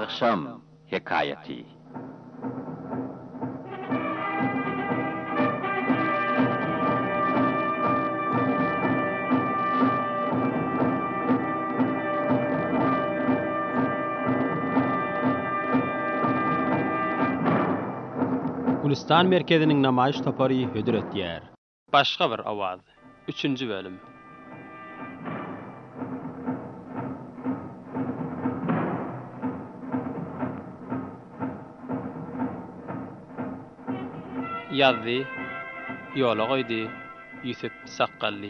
Akşam Hikayeti. Gulistan merkezinin namayiş topary hödür etýär. Başga bir awaz. 3-nji bölüm. Yazdy, ýola goýdy Ýüsüp Saqqally.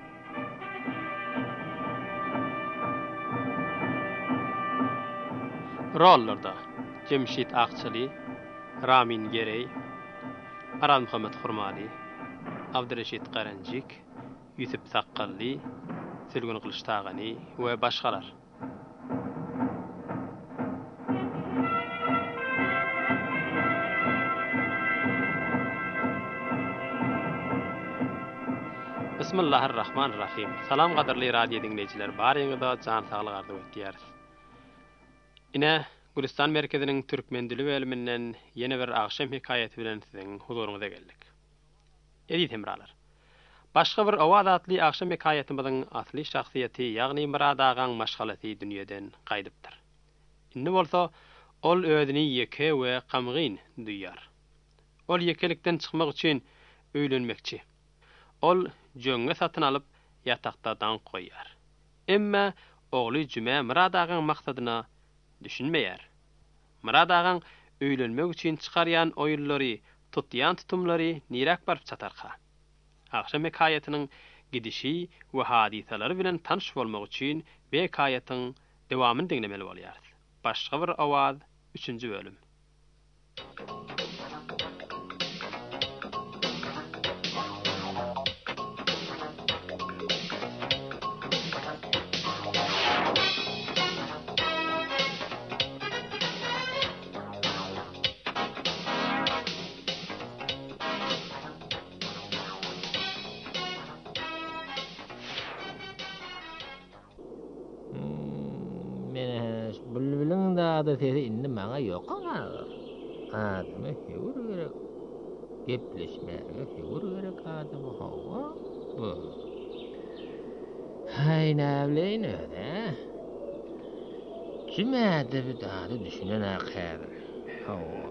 Rollarda Cemşit Akçaly, Ramin Gerey, Aral Muhammed Hurmali, Abdurreşit Garanjik, Ýüsüp Saqqally, Sülgün Kılıçtagany we başgalar. Bismillahirrahmanirrahim. Salam gaderly radio dinleyijiler, baryňyzda jan saglyk arzu etýäris. Ine Gulistan merkeziniň türkmen dili bölüminden ýene bir akşam hikayeti bilen siziň huzuruňyza geldik. Edi temralar. Başga bir awaz atly akşam hikayetimizin asly şahsiýeti, ýagny Murad agaň maşgalaty dünýeden gaýdypdyr. Indi bolsa, ol özüni ýeke we gamgyn duýar. Ol ýekelikden çykmak üçin öýlenmekçi. Ol jöňe satyn alyp ýatakda dan goýar. Emma ogly Jüme Murad agaň maksadyna düşünmeýär. Murad agaň öýlenmek üçin çykarýan oýullary, tutýan tutumlary nirak barıp çatarka. Akşam hikayetiniň gidişi we hadisalary bilen tanış bolmak üçin bu hikayetin dewamyny dinlemeli bolýar. Başga bir awaz 3-nji bölüm. Bülbülüň da sesi indi maňa ýokga. Adamy hewur gerek. Gepleşmäge hewur gerek adamy hawa. Bu. Hay näleýin öde? Kimede bir dady düşünen akar. Hawa.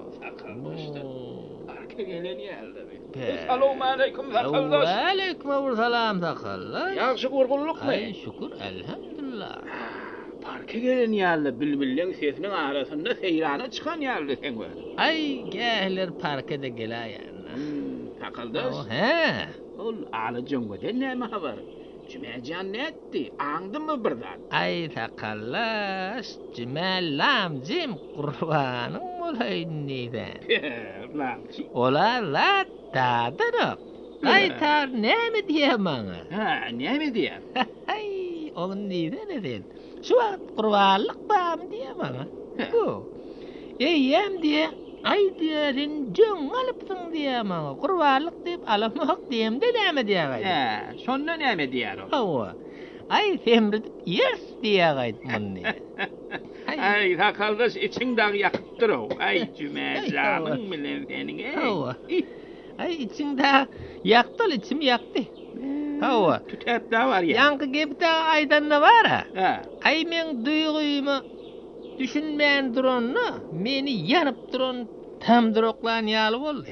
Arka gelen ýerde. Assalamu alaykum sakallar. Wa alaykum salam sakallar. Ýaxşy gurgunlukmy? Ay şükür elhamdülillah. Parka gelen ýerde bülbülleň sesiniň arasynda seýrana çykan ýerde sen we. Ay gähler parkada gelaýan. Takaldas. He. Ol ala jöňgede näme habar? Jümejan netdi? Aňdymy birden? Ay takallas, Jümelam jim gurbanyň bolaýyn diýen. Lamçy. Olar la tadyr. Aýtar näme diýen maňa? Ha, näme diýen? Ay, oňy diýen eden. Şu wagt gurbanlyk bam diýen maňa. Bu. Eýem diýe, ay diýerin jöň alypsyň diýen maňa. Gurbanlyk diýip alamak diýemde näme diýen? Ha, şonda näme diýer o? Hawa. Ay semrid yes diýen gaýtmany. Ay, takaldas içiňden ýakypdyr o. Ay, Jümejanlyň bilen seniň. Hawa. Ay içiňde ýakdyl, içim ýakdy. Hawa. Tütäpde var ya. Yankı gepde aydanna var ha. Ha. Ay men duýgumy düşünmän duranny, meni ýanyp duran tamdyroklan ýaly boldy.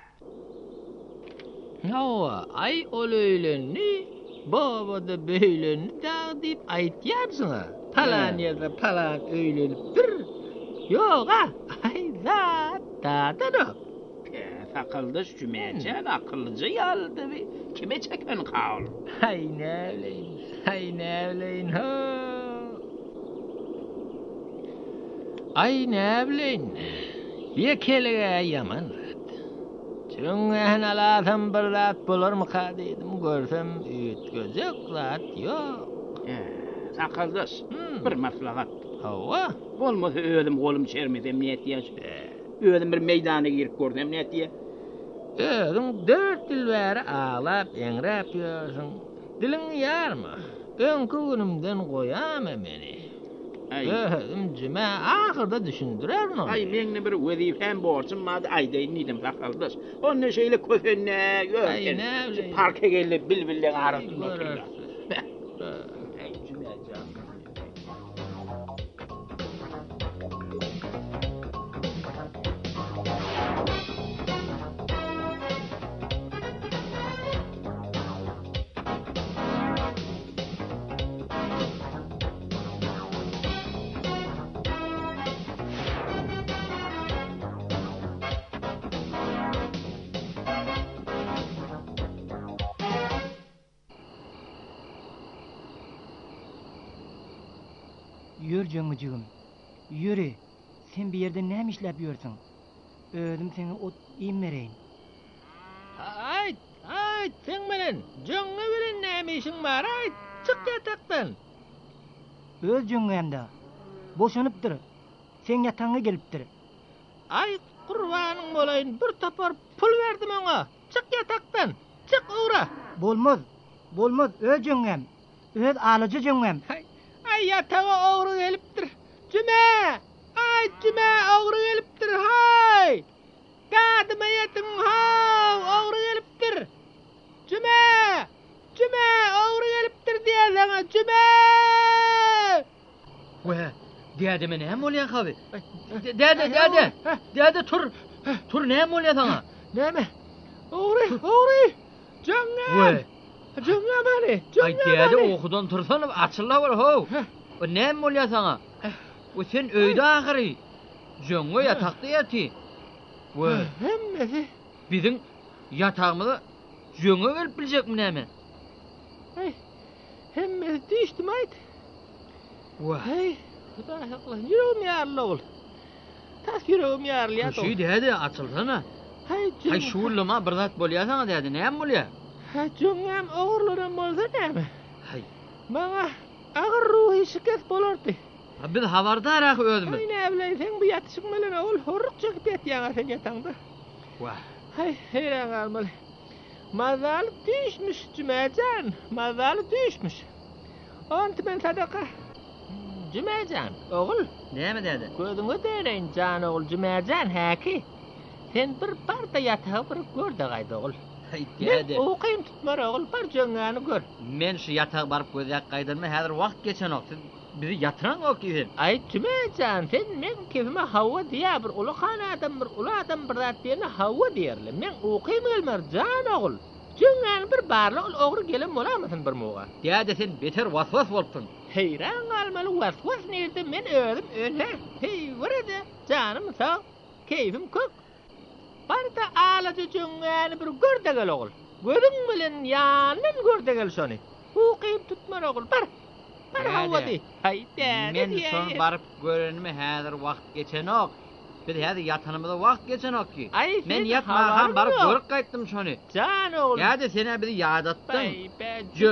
Hawa, ay ol öýlenni, babada beýlenni da diýip aýtýarsyň. Palan ýerde palan öýlenipdir. Ýok ha. Ay zat tadyr. Takaldas Jümejan akyllyja ýaldy. Kime çeken kaul? Ay näleýin ho. Ay näleýin. Ýekelige ýaman. Çöňen alasam bir zat bolarmy kadydım görsem üýtgejek zat ýok. Takaldas bir maslahat. Hawa. Bolmasa özüm golum çermesem näetýär? Özüm bir meýdana girip gördüm näetýär? Özüň 4 dil bäri ağlap, eňräp ýörüň. Diliň ýarmy? Öňkü günümden goýam meni. Ay. Cüme ahırda düşündürer onu. Ay meňne bir wezifem borçum mady aýdaýyn diýdim sakaldaş. Onu şeýle köfenne Ay, görken. ne bileyim. Parka gelip bilbillen arasyny Görersiz. oturýar. Ay Cümecan. Yür jöňüjüm. Yürü. Sen bir yerde näme işläp ýörsiň? Özüm seni ot iýmereýin. Ay, sen bilen jöňe bilen näme işiň bar? Ay, çık yatakdan. Öz jöňemde. Boşanypdyr. Sen ýataňa gelipdir. Ay, gurbanyň bolaýyn, bir tapar pul berdim oňa. Çık yatakdan. Çık ura. Bolmaz. Bolmaz öz jöňem. Öz alyjy jöňem. Ay yatağa oğru gelipdir. Cüme! Ay Cüme oğru gelipdir. Hay! Kadıma yetim hav oğru gelipdir. Cüme! Cüme oğru gelipdir diye sana Cüme! Ve dede näme bolýan haby? Dede tur. Tur näme bolýan sana? Näme? Oğru! Cüme! Ve Cüme bari! ay dede okudan tursana açyla bar ho. O näme bolýan sana? O sen öýde ahyry. Jöňe ýatakda ýaty. Ve Hemmesi. biziň ýatagymyza jöňe gelip biljekmi näme? Ay, hemmesi düşdüm ayt. Ve Hey, Huda haklı. Yüreğim yarlı ol. Tas yüreğim yarlı ya. şu dede açylsana. Hay Hay cüng. şuurlama bir zat bolýar sana dede näme bolýar? Hay cüngem oğurlanan bolsa näme? Hay. Bana ağır ruhi şiket bolardı. Biz habardarak özümüz. Ay ne bileyim sen bu yatışık melen oğul horruk çekip yatýaňa sen yatağında. Vah. Hay heyran kalmalı. Mazal düşmüş Cümecan. Mazal düşmüş. Ont ben sadaka. Cümecan oğul. Näme dede? Gözüňe değneýin can oğul Cümecan häki. Sen bir parda yatağı bir gör de gaýdy oğul. Hay Men dede. okuyum tutmar oğul bir jöňäni gör. Men şu yatağa barıp gözyak gaýdyrma, häzir wagt geçen ok. Siz bizi yatıran ok ýer. Ay Cümecan sen men kefime hawa diýär bir ulu adam bir ulu adam bir zat diýene hawa diýerler. Men okuyum gelmer can oğul. Jöňäni bir barly ogry gelen bolamysyn bir moga. Dede sen beter waswas bolupdyň. Heyran galmaly waswas nerede men özüm öle. Hey wurada canım sağ. Keyfim kök. Barda alaca jöňäni bir görde gel oğul. Gözüň bilen ýanyň görde gel şony. Okuyum tutmar oğul bar. Bar hawa di. Hay dede. Men şonu barıp görenimi häzir wagt geçen ok. Biz häzir yatanymyza wagt geçen ok ki. Ay, Men sen yatmagan habarym barıp yok. görüp gaýtdym şonu. Can oğul. Dede sene bizi ýadatdyň. Bay be.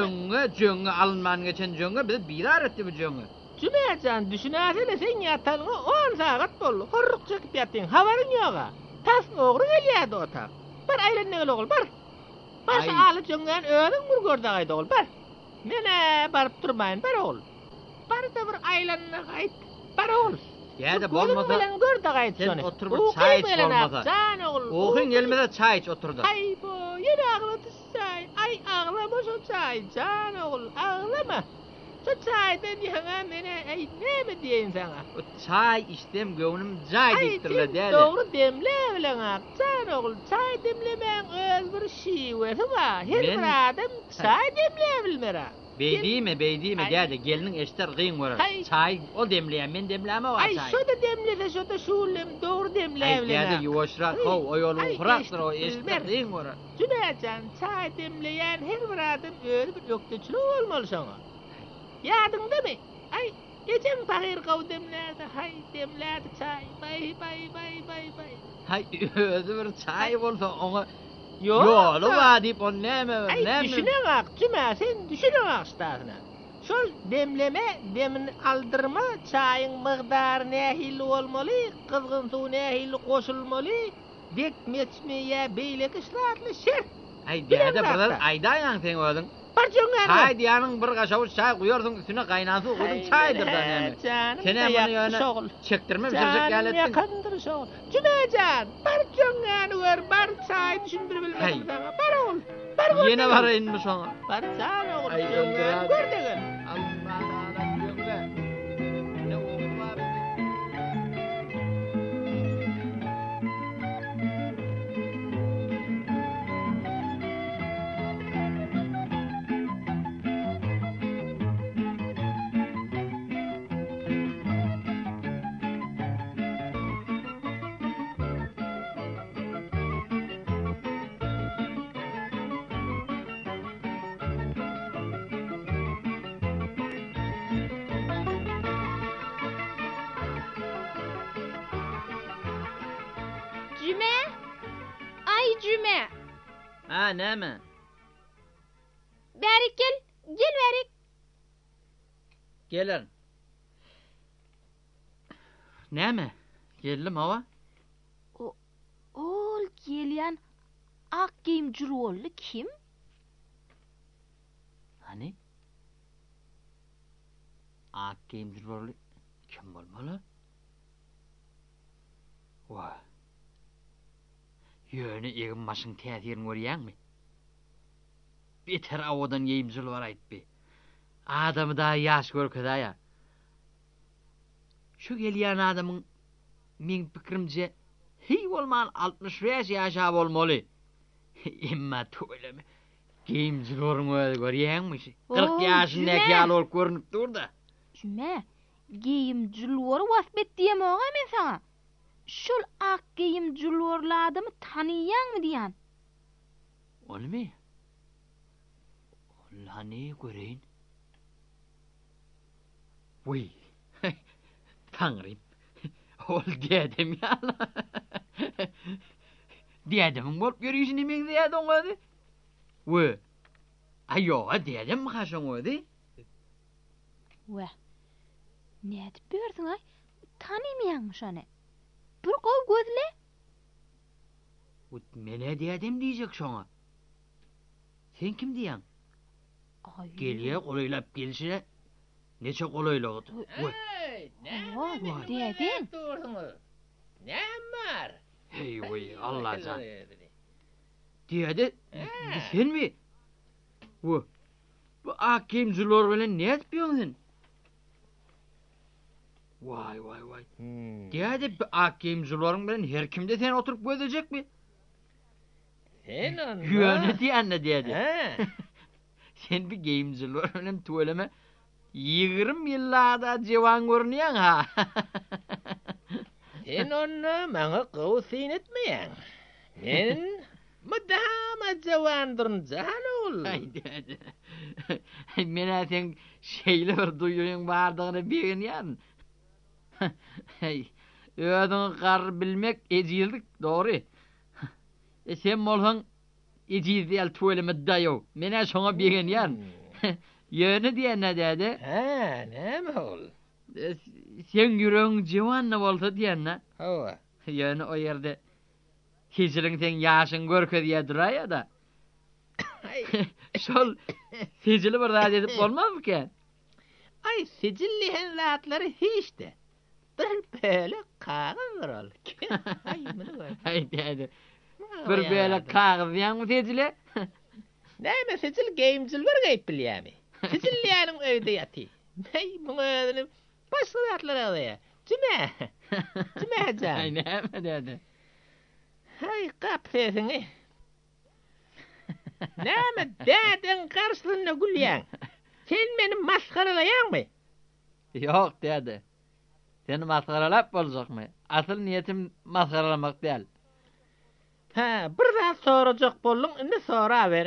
Jöňe alınman geçen jöňe bizi bilar etdi bu jöňe. Cümecan düşünäsene sen ýataňa 10 sagat boldy. Horruk çekip ýatdyň. Habaryň ýoga. Tas ogry gelýärdi otak. Bir aýlanyň oğul bar. Baş Ay. aly jöňgen özüň bir görde gaýdy oğul bar. Mene baryp durmaýyn bar oğul. Bar da bir aýlanyň gaýt. Bar oğul. Dede bolmasa bilen görde gaýt sen şony. oturup çay iç bolmasa. Can oğul. Oğun gelmede çay iç oturdu. Ay bu yine ağladı çay. Ay ağlama şu çay. Can oğul ağlama. Şu çaydan yana mene ay ne mi diýin sana? O çay içtim göwnüm jay Ay diýipdirler sen dede. doğru demle bilen ak. Can oğul çay demlemeň öz bir şiwesi bar. Her Men- bir adam çay demle bilmer. Beýdime Ay. dede geliniň eşler gyň bolar. Ay. Çay o demleýän men demläme o Ay çay. şu da demlese şu da şullem doğru demle Ay bilen. dede ýuwaşrak Ay, ho o ýoluň ay, kurakdyr o eşitdim, eşler bilmer. gyň bolar. Cümecan çay demleyen her bir adam öyle bir ökteçili olmalı sana. Yadında mı? Ay geçen fakir kav demlerdi. Hay demlerdi çay. Bay. Hay özü bir çay bolsa oňa Yok. ýolu var diýip on näme Ay düşünen ak Cüme sen düşünen ak stasına. Şol demleme demin aldırma çayın mıqdarı nähil olmalı. Kızgın suw nähil koşulmalı. Dek meçmeye beýlek işlerli şert. Ay Bilen dede zaten. bir aýdaýan sen özüň. Barçoňa. Çay diýanyň bir gaşaw çay guýarsyň üstüne gaýnasy gudum çaydyr da näme. Sene bunu ýöne çekdirme bizirecek galetsin. Yakandyr şol. Cümejan, barçoňa gör, bar çay düşündirip bilmedim sana. Bar ol. Bar gör. Ýene barayynmy şoňa? Bar çay ol. Ay, Gör degen. Allah Allah ýöňle. Ne oğul var? Cüme? Ay Cüme. Ha näme? Bärik gel. Gel bärik. Gelir. Näme? Geldim hava. Ol gelýän ak giyim jurolly kim? Hani? Ak giyim jurolly kim bolmaly? Wa. Ýöne egin başyň täsirini görýärmi? Beter awadan ýeýimjil bar aýtby. Adamy da ýaş görkezäýä. Şu gelýän adamyň men pikirimje hiç bolman 65 ýaşa bolmaly. Emma töýleme. Ýeýimjil görýärmi? 40 ýaşyndaky ýaly bolup görünip durdy. Cüme, giyim jurolor wasbet diýemok men sana. Şol ak giyim jurolorly adamy taniýanmy diýän? Olmy? Olany göreýin. Uy. Tanrym. Ol diýdim ýa. Diýdim bolup görýüşini men diýdim gady. Uy. Aýo, diýdim haşoň ödi. Wa. Nädip berdiň ay? Taniýmaýanmy şony? Bir gow gözle. Ut mene diýdim diýjek şoňa. Sen kim diýäň? Ay. Gelýär golaýlap gelişine. Neçe golaýlagy? Uy. Diýedin. Nämer? Hey uy, Allah can. Diýedi. Senmi? Uy. Bu akimjilor bilen ne etýärsin? Vay. Diýedi akimjilaryň bilen her kimde sen oturup gözejekmi? Sen onu. Ýöne diýende diýedi. Ha. Sen bir gamejilor bilen töweleme 20 ýyllarda jewan görnýäň ha. Sen onu maňa gowsyn etmeýäň. Men madama jawandyryn janul. Ay diýedi. Mene sen şeýle bir duýuň bardygyny bilýän. Hey, ödün gar bilmek ejildik, doğru. Sen bolsaň ejizdiýäl töweleme daýaw. Mene şoňa bilýän. Ýöne diýene dädi. Ha, näme ol? Sen ýüregiň jewanna bolsa diýenne. Hawa. Ýöne o ýerde hijriň sen ýaşyň görkezýär duraýa da. Şol sejili bir zat edip bolmazmyky? Ay, sejilli hen zatlary hiç de. Bir böyle kağızdır ol. Ay, bunu gör. Ay dädi. Bir böyle kağız ýa-mı sejili? Näme sejil gamejil bir geyip bilýärmi? Sejilliýäniň öýde ýaty. Ay, bunu öýdünim. Başga zatlara ýa. Cüme. Cümejan. Ay näme dädi? Ay, gap sesini. Näme dädiň garşyna gülýän? Sen meni maskaralaýarmy? Yok dädi. Seni maskaralap boljakmy? Asyl niýetim maskaralamak däl. Ha, bir zat sorajak boldum, indi sora ber.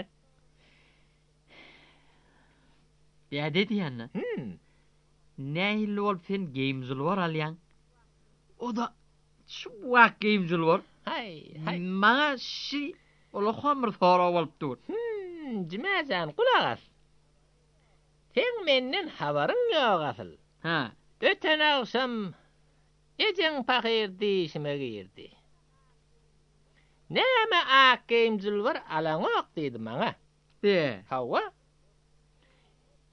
Dädi diýenne. Nähili bolup sen gamejilor alýan? O da şu wak gamejilor. Hay. Maňa şi ola hamr sora bolup dur. Cümejan kulak as. Sen menden habaryň ýok asyl. Ha. Öten akşam ejen pakirdi işime girdi. Näme akimjil var alaňok diýdi maňa. De. Hawa.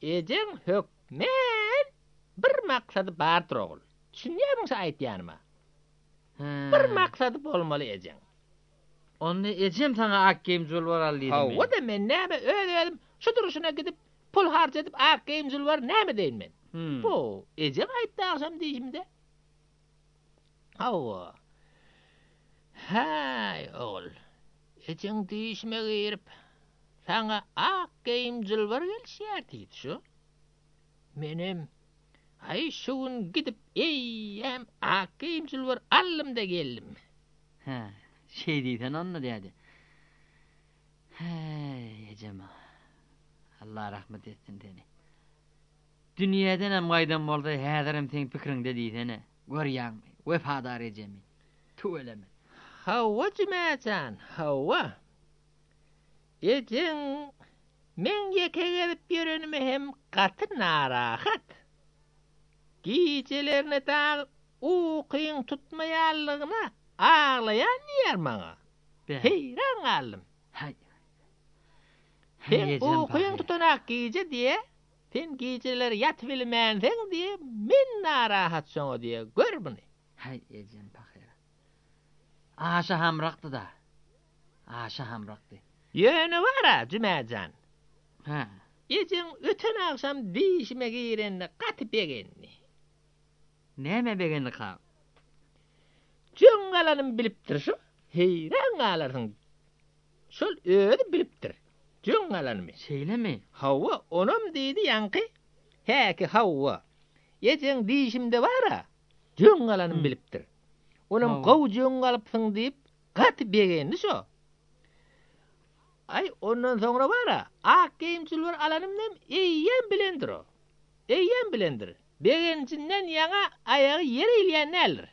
Ejen hökmen bir maksady bardyr ogul. Düşünýärmiňse aýtýanyma? Bir maksady bolmaly ejen. Onu ejem sana ak geyim jolbar aldydy. O da men näme öýledim, şu duruşuna gidip pul harjadyp ak geyim jolbar näme deýin men. Bu ejem aýtdy aksam diýimde. Hawa. Hay ogul. Ejen diýişme girip sana ak geyim jolbar gelşýär diýdi şu. Menem ay şuun gidip eýem ak geyim jolbar allym da geldim. Ha, şey diýsen onu diýdi. Hey, ejema. Allah rahmet etsin seni. Dünýäden hem gaýdan boldy, häzirim seň pikiriňde diýsene. Görýärmi? Wefadar ejemi. Töweleme. Hawa cümäcan, hawa. Ejen men ýeke gelip ýörenime hem gaty narahat. Gijelerini tag ukyň tutmaýanlygyna ağlayan yer maňa. Heyran galym. Hay. Sen ukyň tutanak gije diye, sen gijeleri ýat bilmänsiň diye men narahat şoňa diye gör bunu. Hay ejem pahyra. Aşa hamrakdy da. Aşa hamrakdy. Ýöne bara cümäjan. Ha. Ejen öten aksam diýişime girenni gaty begenni. Näme begenli ka? Jöňgalanym bilipdir şu. Heyran galarsyň. Şol öýdi bilipdir. Jöňgalanymy. Şeýlemi? Hawa onam diýdi ýanky. Häki hawa. Ejen diýişimde bara. Jöňgalanym bilipdir. Onam gow jöňgalypsyň diýip gaty begenni şu. Ay ondan sonra bara. Ak geyimçiler alanymdan eýýän bilendir o. Eýýän bilendir. Begençinden ýaňa aýagy ýere ilýän nälir.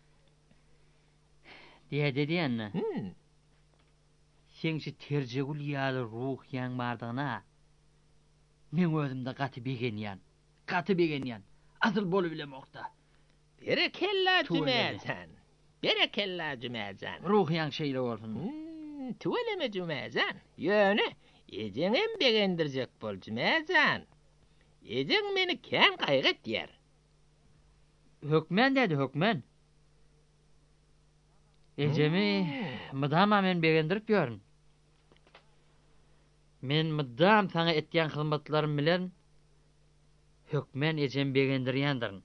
Diýenna. Sen şu terjegul ýaly ruh ýaň bardygyna men özümde gaty begenýän. Gaty begenýän. Asyl bolup bilemokda. Berekella cümäjan. Berekella cümäjan. Ruh ýaň şeýle bolsun. Tuveleme cümäjan. Ýöne ejeňem begendirjek bol cümäjan. Ejeň meni kän gaýgat ýer. Hökmen dedi hökmen. Ejemi mydama men begendirip ýörün. Men mydam sana etýän hyzmatlarym bilen hökmen ejem begendirýändirin.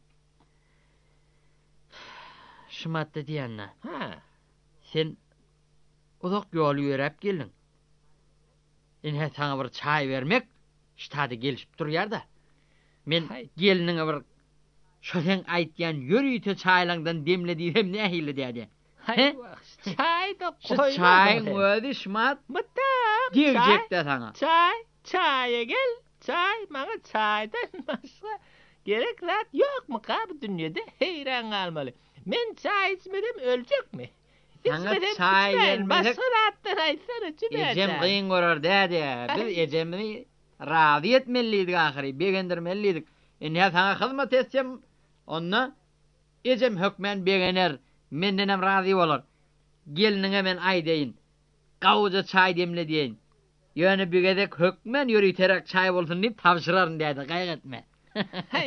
Şumatda diýenna. Ha. Sen uzak ýol ýörep gelin. Ine sana bir çay bermek ştady gelişip durýar da. Men geliniňe bir şo sen aýtýan ýörüýte çaýlaňdan demlediýim nähili diýdi. Hay çay da koyma. Çay ödi şmat. Mutam. Diyecek de sana. Çaya gel. Çay bana çaydan başka gerek zat yok mu ka bu dünyada? Heyran kalmalı. Men çay içmedim ölecek mi? Sana çay vermezek. Başka zatlar aytsana cüme. Ecem kıyın görür dedi. Biz ecemini razı etmeliydik ahiri. Begendirmeliydik. Ne sana hizmet etsem onna ecem hökmen begener. Mendenem razı olur. Geliniňe men aýdaýyn. Gawja çay demle diýin. Ýöne bigedek hökmen ýörüterek çay bolsun diýip tapşyraryn diýdi. Gaýgatma. Hay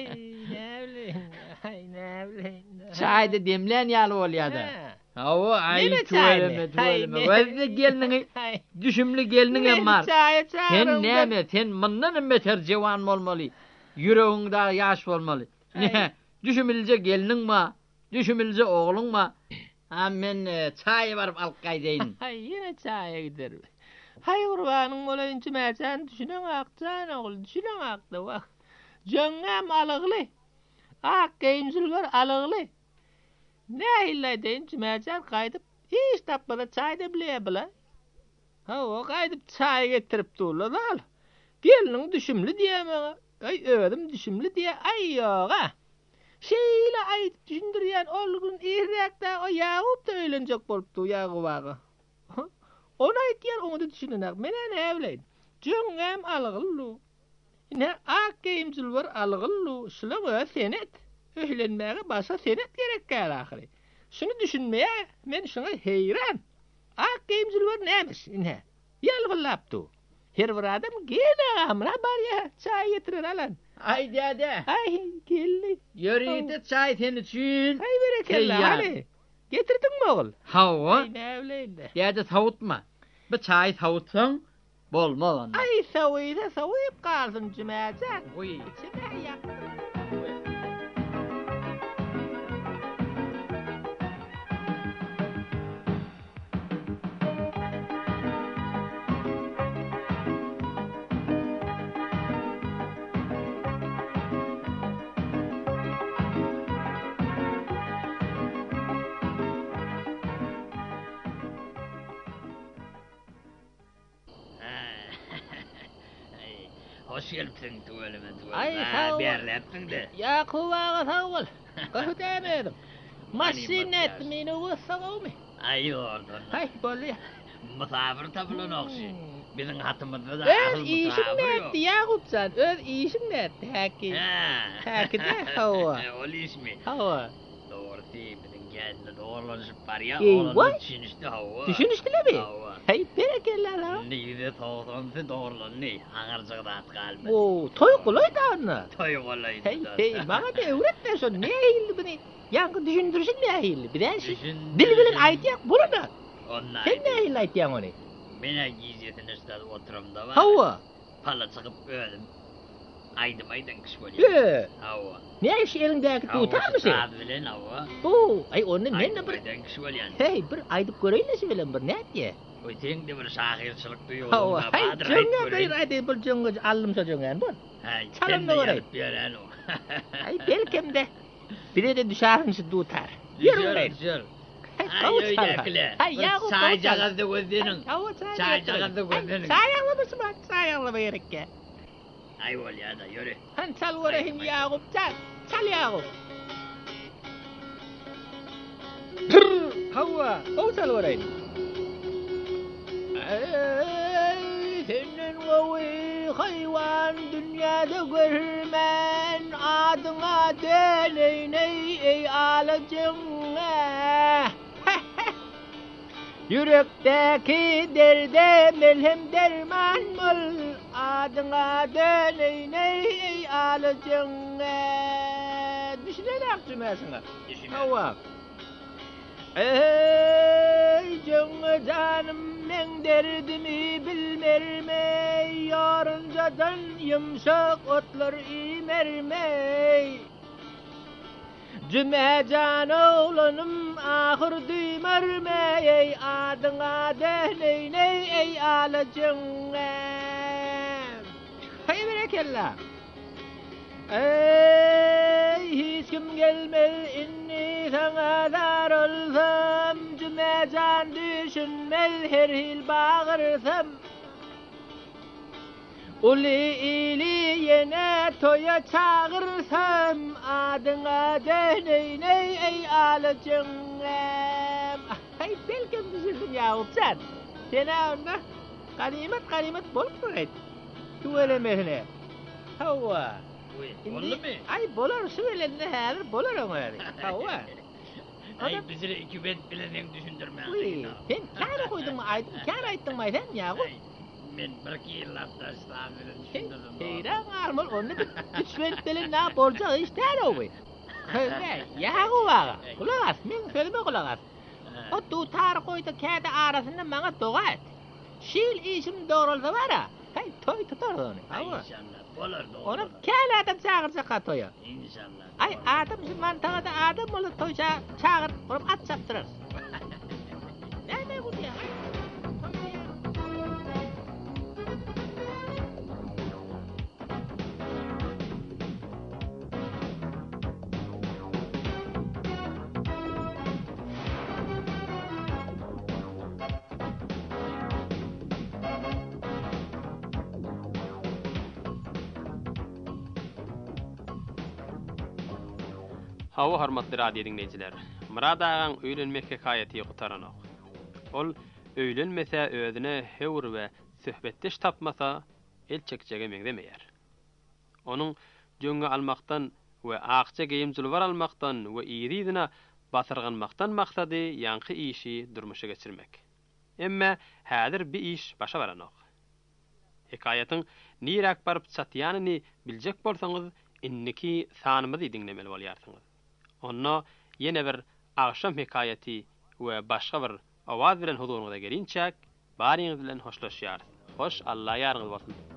näbilin. Çayda demlen ýaly bolýardy. Hawa ay tuweleme. Wezde geliniňi düşümli geliniňe mar. Sen näme? Sen mundan beter jewan bolmaly. Yüregiňde ýaş bolmaly. Ne? Düşümilje geliniň ma? Düşümilje oğluň ma? Men çay barıp alyp gaýdaýyn. Hay ýene çaya gider. Hay gurbanyň bolayınçy mäçän düşüneň akçan ogul, düşüneň akda wak. Jöňgäm alygly. Ak geýimçiler alygly. Nähille deýinçi mäçän gaýdyp hiç tapmada çay demleýär. Ha o gaýdyp çay getirip durlar. Geliniň düşümli diýeme. Ay öwrim düşümli diýe ay ýoga. Şeýle aýdyp düşündirýän olgun irrekde o ýagup da öýlenjek bolupdy ýagubagy. Onu aýtýar onu da düşünenek. Mene näbileýin? Jöňgäm alygly. Ne ak geýimçiler alygly. Şular senet. Öýlenmäge başga senet gerek gäl ahyry. Şunu düşünmeýär. Men şuna heyran. Ak geýimçiler nämiş? Ne? Ýalgylapdy. Her bir adam gene amra bar ya çay getirir alan. Ay dede. Ay geldi. Yörüyde çay senin için. Ay berekella Hey ya. hadi. Getirdin mi oğul? Hava. Ay ne öyleydi. Dede savutma. Bir çay savutsan bolmaz onda. Ay savuyup kalsın cümercan. Oy. İçine yak. Hoş geldin tuvalime Ay, sağ ol. Berleptin de. Ya kuvağa sağ ol. Kahve demedim. Masinet mini vursa mi? Ay oradan. Ay böyle. Misafir tabulun okşi. Bizim hatımızda da Öz ahıl işin misafir ne yok. etti Yakupcan? Öz işin ne etti? Haki. Haki de hava. Ol ismi. Hava. Doğru değil. Bizim kendine doğrulanışıp var ya. Ey, Olanı vay. düşünüştü hava. Düşünüştüler mi? Hava. Hey berekeller ha. Neyde toğlansı doğrulan ne? Hangarcığı da at kalmadı. Oo, toy kolay da anna. Toy olaydı. Hey, bana da öğretme son. Ne eğildi beni? Yankı düşündürsün ne eğildi? Bir de şey. Dil bilen aytiyak burada. Onlar. Sen ne eğildi aytiyak onu? Mene giziyetin üstad oturumda var. Hava. Pala çıkıp öldüm. Aydan kış böyle. Hava. Ne iş elindeki tutar mısın? Saat bilen hava. Oo, ay onu men bir Aydan kış böyle. hey bir aydıp göreylesin bilen bir ne diye. Oy teң de bir şahirçilik duyuyor. Hava. Hay cönge bir aydı bir cönge allımsa cöngen bu. Çalın da orayı. Beren o. Ay belkem de. Bir de düşermişsin tutar. Yürü. Güzel. Ay Ay ya o çay cagazda gözünün. Çay cagazda gözünün. Sayaqlamışsın bak, sayaqlama gerekke. Ay ol ya da yürü. Han çal orayın Yakup çal. Çal Yakup. Hava, o çal orayın. Ey senin ovi hayvan dünyada görmen adına deleyney ey alacığına. Yürekteki derde melhem derman mol adına deleyney ey alacığına. Düşünerek cümlesine. Hava. Ey canım men derdimi bilmermey yarıncadan yumşak otlar imermey Cümecan oğlanım ahır duymermey ey adına dehneyney ey alacığına Hay berekella Ey hiç kim gelmez inni sana dar olsam Cümecan düşünmez her hil bağırsam Uli ili yine toya çağırsam Adına dehneyney ey alacığım Ay belki düşündüm Yakup sen Sena onda kanimet bolup mu gayet Tuvalemehine Hava Oldu mu? Ay bolar söyledi her bolar ama yani. Hava. Ay bizi iki bet bilen düşündürme. Uy, sen kâra koydun mu aydın? Kâra ayttın mı sen Yakup? Men bir iki yıllarda İslam'ı düşündürdüm. Heyran armol onu bir üç bet bilen ne borca işler o bu. Öyle Yakup ağa. Kulak as, men söyleme kulak as. O tutar koydu kâda arasında bana dua et. Şil işim doğrulsa var ha. Hay toy tutar onu. Hava. İnşallah. Bolar da Onu kâla adam çağırsa katoya. İnşallah. Ay adam şu mantıqada adam olur toyca çağır, vurup at çaptırır. Ne bu diye? Hava hormatly radio dinleyijiler. Murad ağaň öýlenmek hekayeti ýoktaranok. Ol öýlenmese özüne hewr we söhbetdeş tapmasa el çekjege meňdemeýär. Onuň jöňe almaktan we akça geyimjilwar almaktan we ýeri-ýerine basyrganmaktan maksady ýanky işi durmuşa geçirmek. Emma häzir bir iş başa baranok. Hikayetin nirak barıp çatýanyny biljek bolsaňyz, inniki sanymyzy dinlemeli bolýarsyňyz. Onno ýene bir agşam hikayeti we başga bir awaz bilen huzuruňyza gelinçäk, baryňyz bilen hoşlaşýar. Hoş Allah ýarňyz bolsun.